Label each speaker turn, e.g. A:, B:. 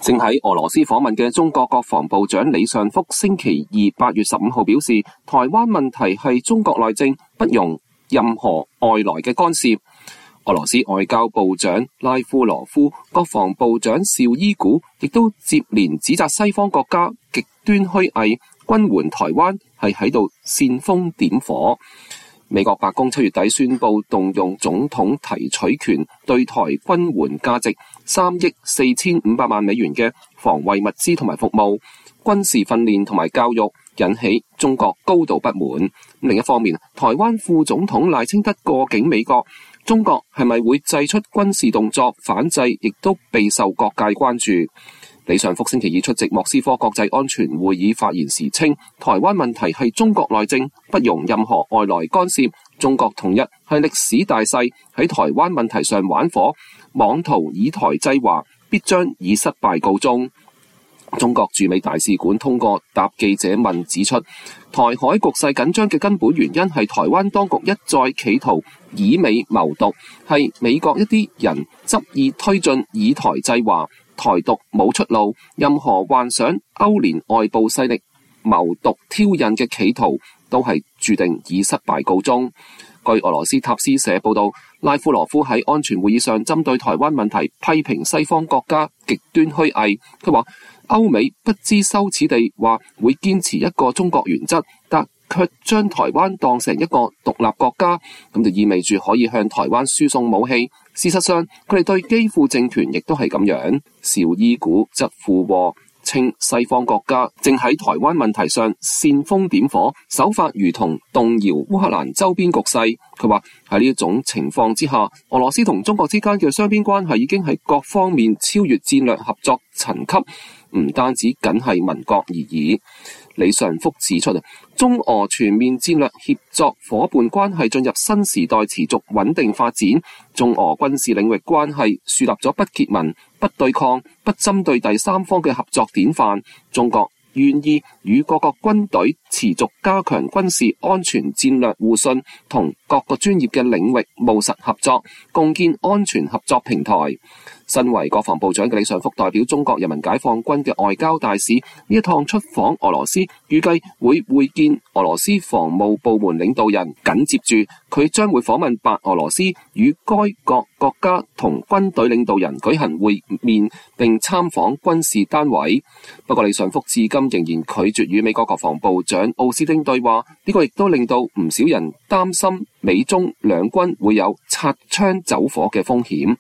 A: 正喺俄羅斯訪問嘅中國國防部長李尚福星期二8月15號表示，台灣問題係中國內政，不容任何外來嘅干涉。俄羅斯外交部長拉夫羅夫、國防部長紹伊古亦都接連指責西方國家極端虛偽，軍援台灣係喺度煽風點火。美國白宮7月底宣布動用總統提取權，對台軍援價值3億4500萬美元嘅防衛物資同埋服務、軍事訓練同埋教育，引起中國高度不滿。另一方面，台灣副總統賴清德過境美國，中國係咪會祭出軍事動作反制，亦都備受各界關注。李尚福星期二出席莫斯科國際安全會議發言時稱，台灣問題係中國內政，不容任何外來干涉。中國統一係歷史大勢，喺台灣問題上玩火，妄圖以台制華，必將以失敗告終。中國駐美大使館通過答記者問指出，台海局勢緊張嘅根本原因係台灣當局一再企圖以美謀獨，係美國一啲人執意推進以台制華，台獨冇出路，任何幻想勾連外部勢力謀獨挑釁嘅企圖都係注定以失敗告終。據俄羅斯塔斯社報道，拉夫羅夫喺安全會議上針對台灣問題批評西方國家極端虛偽。佢話歐美不知羞恥地話會堅持一個中國原則，但卻將台灣當成一個獨立國家，咁就意味住可以向台灣輸送武器。事實上，佢哋對基輔政權亦都係咁樣。紹伊古則附和，稱西方國家正喺台灣問題上煽風點火，手法如同動搖烏克蘭周邊局勢。佢話喺呢一種情況之下，俄羅斯同中國之間嘅雙邊關係已經喺各方面超越戰略合作層級，唔單止僅係盟國而已。李尚福指出，中俄全面戰略協作夥伴關係進入新時代，持續穩定發展。中俄軍事領域關係樹立咗不結盟、不對抗、不針對第三方嘅合作典範。中國願意與各個軍隊持續加強軍事安全戰略互信，同各個專業嘅領域務實合作，共建安全合作平台。身為國防部長嘅李尚福代表中國人民解放軍嘅外交大使，呢一趟出訪俄羅斯，預計會會見俄羅斯防務部門領導人。緊接住，佢將會訪問白俄羅斯，與該國國家同軍隊領導人舉行會面，並參訪軍事單位。不過，李尚福至今仍然拒絕與美國國防部長奧斯汀對話，呢個亦都令到唔少人擔心美中兩軍會有擦槍走火嘅風險。